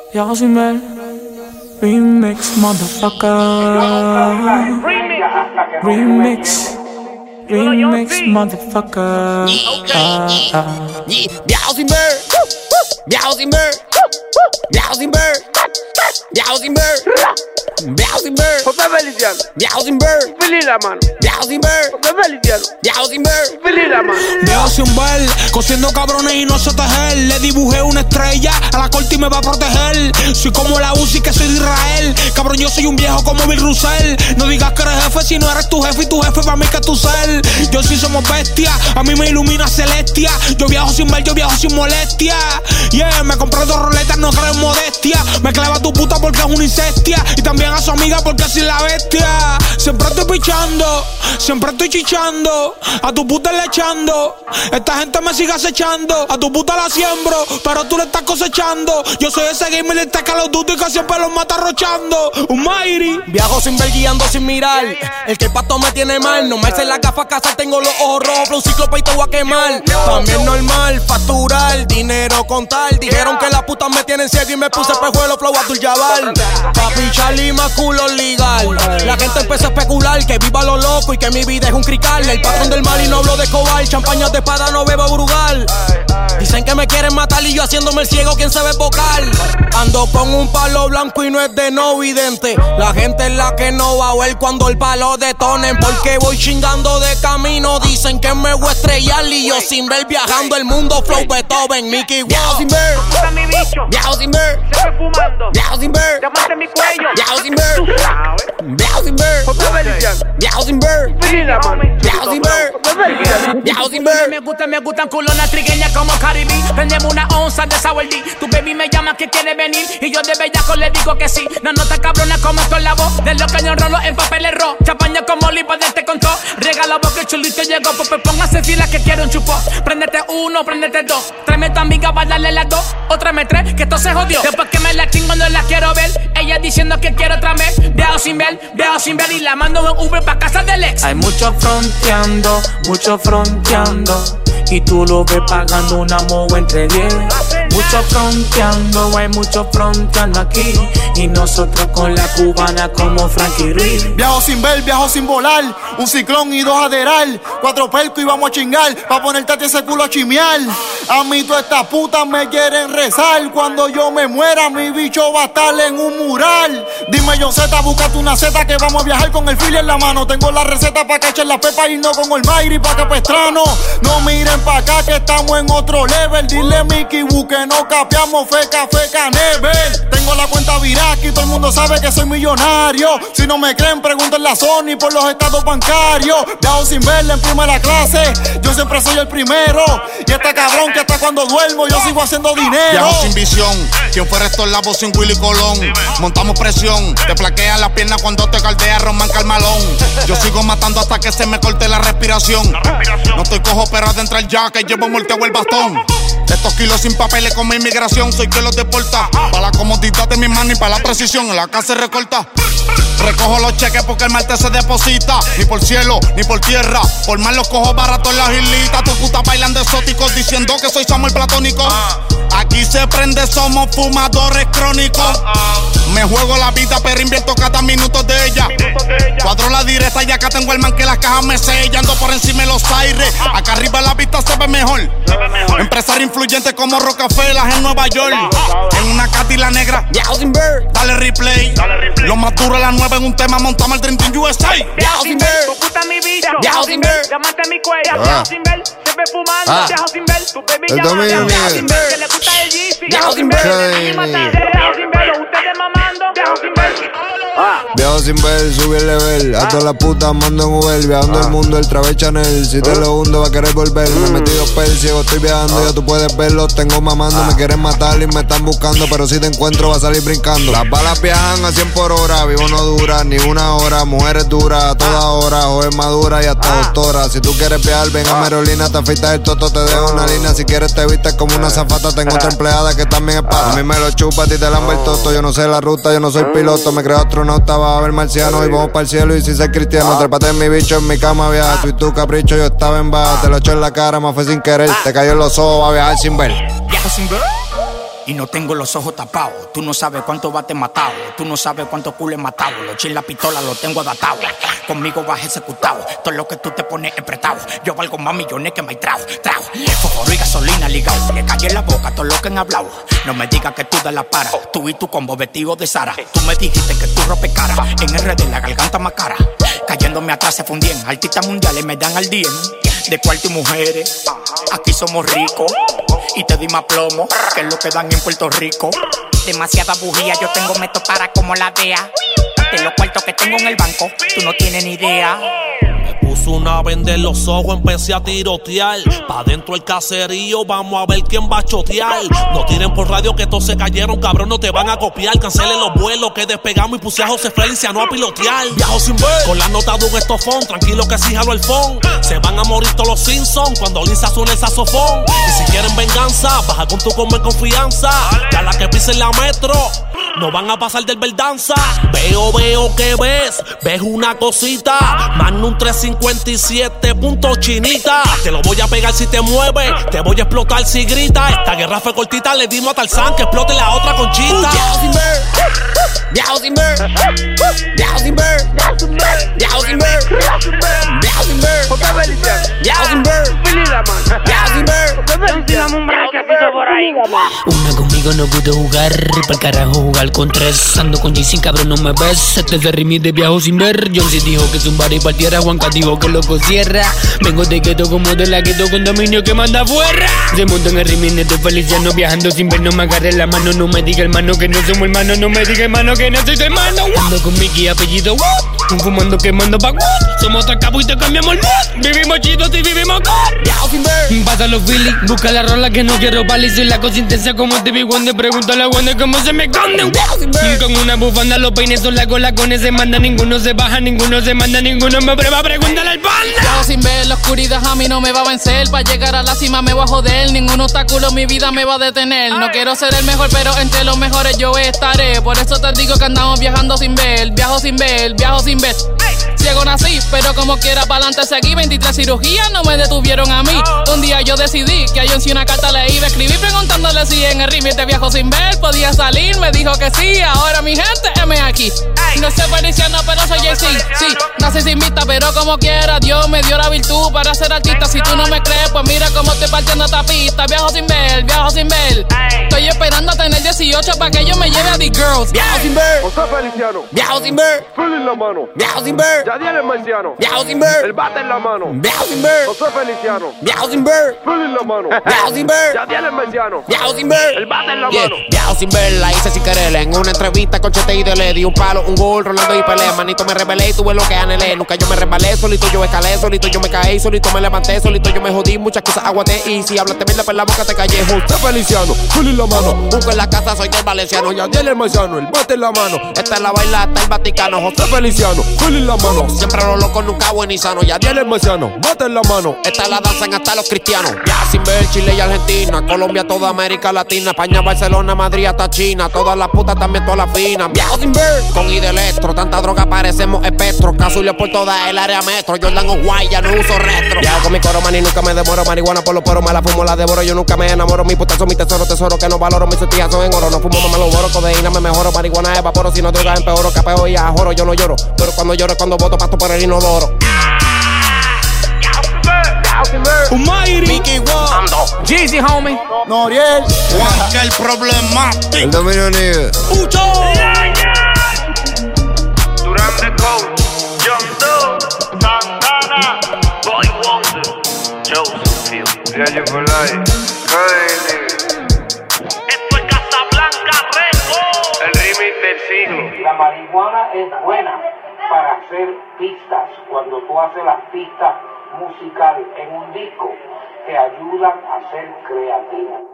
Viajo sin ver. Remix, motherfucker. Remix. Remix, motherfucker. Viajo sin ver. Viajo sin ver. Viajo sin ver. Viajo sin ver. Viajo sin ver. José Feliciano. Viajo sin ver. Feliz la mano. Viajo sin ver. José Feliciano. Viajo sin ver. Feliz la mano. Viajo sin ver, cosiendo cabrones y no sé tejer. Le dibujé una estrella a la corte y me va a proteger. Soy como la Uzi que soy de Israel. Cabrón, yo soy un viejo como Bill Russell. No digas que eres jefe si no eres tu jefe y tu jefe para mí que tu ser. Yo sí somos bestias, a mí me ilumina Celestia. Yo viajo sin ver, yo viajo sin molestia. Yeah, me compré 2 roletas, no creo en modestia. Me clava tu puta porque es una incestia. Y también a su amiga porque así la bestia. Siempre estoy pichando, siempre estoy chichando. A tu puta le echando. Esta gente me sigue acechando. A tu puta la siembro, pero tú le estás cosechando. Yo soy ese gamer de este Call of Duty que siempre los mata rochando. Un Mighty. Viajo sin ver, guiando sin mirar. El que el pato me tiene mal. No me hice la gafa casa, tengo los ojos rojos. Flow ciclopa y te voy a quemar. También normal, facturar, dinero contar. Dijeron que las putas me tienen ciego y me puse pejuelo flow Abdul-Jabbar. Papi Charlie más culo legal. La gente empieza a especular que viva lo loco y que mi vida es un crical. El patrón del mal y no hablo de cobar. Champañas de espada no bebo Brugal. Dicen que me quieren matar y yo haciéndome el ciego, ¿quién se ve vocal? Ando con un palo blanco y no es de no vidente. La gente es la que no va a ver cuando el palo detonen. Porque voy chingando de camino. Dicen que me voy a estrellar y yo sin ver viajando el mundo. Flow Beethoven, Mickey Viajo Wow. sin ver. Gusta mi bicho. Viajo sin ver. Siempre fumando. Viajo sin ver. Llámate mi cuello. Viajo sin ver. Tú sabes. Viajo sin ver. José Feliciano. Viajo sin ver. Feliz la mano. Viajo sin ver. José Feliciano. Viajo sin ver. Me gustan culonas trigueñas como Caribe. Prendemos una onza de Sour D. Tu baby me llama que quiere venir y yo de bellaco le digo que sí. No nota cabrona como con la voz de los cañón rolo en papel error. Champaña como lipa de este contó. Regala porque chulito llegó. Pues póngase fila que quiero un chupo. Préndete 1, préndete 2. Tráeme tu amiga para darle las 2. O tráeme 3 que esto se jodió. Después que me la chingo no la quiero ver. Ella diciendo que quiero otra vez. Viajo sin ver y la mando en Uber pa' casa del ex. Hay mucho fronteando, y tú lo ves pagando una mogo entre 10. Mucho fronteando, hay mucho fronteando aquí. Y nosotros con la cubana como Frankie Ruiz. Viajo sin ver, viajo sin volar. Un ciclón y 2 aderal. 4 percos y vamos a chingar. Pa' ponerte a ese culo a chimear. A mí todas estas putas me quieren rezar. Cuando yo me muera, mi bicho va a estar en un mural. Dime John Z, búscate una Z que vamos a viajar con el fili en la mano. Tengo la receta pa' cachar la pepa y no con el Mayri pa' Capestrano. No miren pa' acá que estamos en otro level. Dile a Mickey Wu que no capeamos feca never. Tengo la cuenta Virac y todo el mundo sabe que soy millonario. Si no me creen, pregúntenle a Sony por los estados bancarios. Viajo sin verle en primera clase. Yo siempre soy el primero. Y este cabrón que hasta cuando duermo yo sigo haciendo dinero. Viajo sin visión. ¿Quién fuera estos labos sin Willy Colón? Montamos presión. Te flaquea la pierna cuando te caldea Román Carmalón. Yo sigo matando hasta que se me corte la respiración. No estoy cojo pero adentro el ya que llevo molteado el bastón. Estos kilos sin papeles con mi inmigración, soy que los deporta. Para la comodidad de mi mano y para la precisión, en la casa se recorta. Recojo los cheques porque el martes se deposita. Ni por cielo, ni por tierra. Por más los cojo baratos en las islitas. Tu puta bailando exóticos diciendo que soy Samuel Platónico. Aquí se prende, somos fumadores crónicos. Me juego la vida pero invierto cada minuto de ella. Cuadro la directa y acá tengo el man que las cajas me sella. Ando por encima de los aires. Acá arriba la vista se ve mejor. Empresario influyente como Rockefeller en Nueva York. En una Cadillac negra. Viajo sin ver. Dale replay. Lo más duro de la 9 en un tema. Montamos el Dream Team USA. Viajo sin ver. Gusta mi bicho. Viajo sin ver. Llámate mi cuello. Viajo sin ver. Siempre fumando. Viajo sin ver. Tu baby llama. Viajo sin ver. Que le gusta el Yeezy. Viajo sin ver. Viajo sin ver. Ustedes mamando. Viajo sin ver. Viajo sin ver, subí el level. A todas las putas mando en Uber. Viajando el mundo, el Travel Channel. Si te lo hundo va a querer volver. Me he metido pel ciego, estoy viajando. Ya tú puedes verlo, tengo mamando. Me quieren matar y me están buscando. Pero si te encuentro va a salir brincando. Las balas viajan a 100 por hora. Vivo no dura ni una hora. Mujeres duras a toda hora. Joven madura y hasta doctora. Si tú quieres viajar, ven a Merolina. Te afeitas el toto, te dejo una línea. Si quieres te vistes como una zafata. Tengo otra empleada que también es para. A mí me lo chupa, a ti te lambe el toto. Yo no sé la ruta, yo no soy piloto. Me creo astronauta, va a ver marciano. Y vamos para el cielo y si soy cristiano. Trépate en mi bicho, en mi cama viaja. Tú y tu capricho, yo estaba en baja. Te lo echo en la cara, más fue sin querer. Te cayó en los ojos, va a viajar sin ver. Viajo sin ver. Y no tengo los ojos tapados. Tú no sabes cuánto bate matado. Tú no sabes cuánto culo he matado. Los chiles, la pistola los tengo adaptados. Conmigo vas ejecutado. Todo lo que tú te pones es prestado. Yo valgo más millones que me trao. Fósforo y gasolina ligado. Le callé en la boca todo lo que han hablado. No me digas que tú de la para. Tú y tu combo vestido de Sara. Tú me dijiste que tú rompes cara. En RD la garganta más cara. Cayéndome atrás se fundían. Artistas mundiales me dan al día. De cuarto y mujeres. Aquí somos ricos. Y te di más plomo que es lo que dan en Puerto Rico. Demasiada bujía, yo tengo método para como la DEA. De los cuartos que tengo en el banco, tú no tienes ni idea. Puso una venda en los ojos, empecé a tirotear. Pa' dentro el caserío, vamos a ver quién va a chotear. No tiren por radio que todos se cayeron, cabrón, no te van a copiar. Cancelen los vuelos que despegamos y puse a José Feliciano a pilotear. Viajo sin ver, con la nota de un estofón, tranquilo que sí jalo el phone. Se van a morir todos los Simpsons cuando Lisa suene el saxofón. Y si quieren venganza, baja con tu como en confianza. Ya la que pisen la metro, no van a pasar del Verdanza. Veo que ves una cosita. Magnum 357 punto chinita. Te lo voy a pegar si te mueves, te voy a explotar si grita. Esta guerra fue cortita, le dimos a Tarzán que explote la otra conchita. Viajo sin ver, viajo sin ver, viajo sin ver, viajo sin ver, viajo sin ver, viajo sin ver. Una conmigo no pude jugar, pa'l carajo jugar con tres. Ando con Jason, cabrón, no me ves. Este es de remix de Viajo sin ver. John sí dijo que zumbar y partiera. Juanca dijo que loco cierra. Vengo de gueto como de la gueto con dominio que manda fuera. Se monta en el remix de Feliciano viajando sin ver. No me agarre la mano, no me diga hermano que no somos hermanos. No me diga hermano que no soy tu hermano. Ando con Mickey apellido what? Fumando quemando pa' what? Somos tres capos y te cambiamos el mood. Vivimos chidos y vivimos con Viajo sin ver. Pasa los Philly, busca la rola que no quiero pali. Soy la cosa intensa como Stevie Wonder. Pregúntale a Wonder cómo se me esconde. Con una bufanda los peines son la cola con ese manda. Ninguno se baja, ninguno se manda, ninguno me prueba. Pregúntale al panda. Viajo sin ver, la oscuridad a mí no me va a vencer. Para llegar a la cima me voy a joder. Ningún obstáculo mi vida me va a detener. No quiero ser el mejor, pero entre los mejores yo estaré. Por eso te digo que andamos viajando sin ver. Viajo sin ver, viajo sin ver. Ciego nací, pero como quiera pa'lante seguí. 23 cirugías no me detuvieron a mí. Un día yo decidí que a John si una carta le iba a escribir preguntándole si en el remix de Viajo sin ver podía salir. Me dijo que sí, ahora mi gente M aquí. No soy Feliciano, pero soy Jay-Z. Sí, nací sin vista, pero como quiera Dios me dio la virtud para ser artista. Si tú no me crees, pues mira cómo estoy partiendo esta pista. Viajo sin ver, viajo sin ver. Estoy esperando a tener 18 para que yo me lleve a The Girls. Viajo sin ver, José Feliciano. viajo sin ver, Full en la mano. viajo sin ver, Yadiel el Marciano. viajo sin ver, El bate en la mano. viajo sin ver, José Feliciano. viajo sin ver, Full en la mano. viajo sin ver, Yadiel el Marciano. viajo sin ver, El bate en la yeah. mano. Viajo sin ver, la hice sin querer. En una entrevista con Chete y Dele di un palo, un gol, Rolando y Pelé. Manito me rebelé y tuve lo que anhelé. Nunca yo me resbalé, solito yo escalé, solito yo me caí, solito me levanté, solito yo me jodí, muchas cosas aguanté. Y si hablaste mierda por la boca te callé. José Feliciano, full en la mano. Busco en la casa, soy del Valenciano. Yadiel el Marciano. El bate en la mano. Esta es la baila hasta el Vaticano. José Feliciano. Full en la mano. siempre los locos, nunca buen y sano. Yadiel el Marciano. Bate en la mano. Esta la danzan hasta los cristianos. Ya sin ver Chile y Argentina, Colombia, toda América Latina, España, Barcelona, Madrid hasta China, todas las putas también todas las finas. Viajo sin ver, con I de electro, tanta droga parecemos espectros. Casulio por toda el área metro, Jordan o Guay, ya no uso retro. Viajo con mi coro, man, y nunca me demoro. Marihuana por los poros, me la fumo, la devoro. Yo nunca me enamoro, mi putas son mi tesoro, tesoro que no valoro. Mis sortijas son en oro, no fumo, no me lo boro. Codeína me mejoro, marihuana evaporo. Si no droga empeoro, capeo y ajoro. Yo no lloro, pero cuando lloro es cuando voto pasto por el inodoro. Almighty, Mickey Wall, Jeezy, homie. Noriel. Juan, que el problemático. El dominio nigga. Pucho. Durán de Coach. John Doe. Santana. Boy Wonder. Joseph Field. Viaje por ahí. Esto es Casablanca Records. El remix del siglo. La marihuana es buena para hacer pistas. Cuando tú haces las pistas musicales en un disco, te ayudan a ser creativo.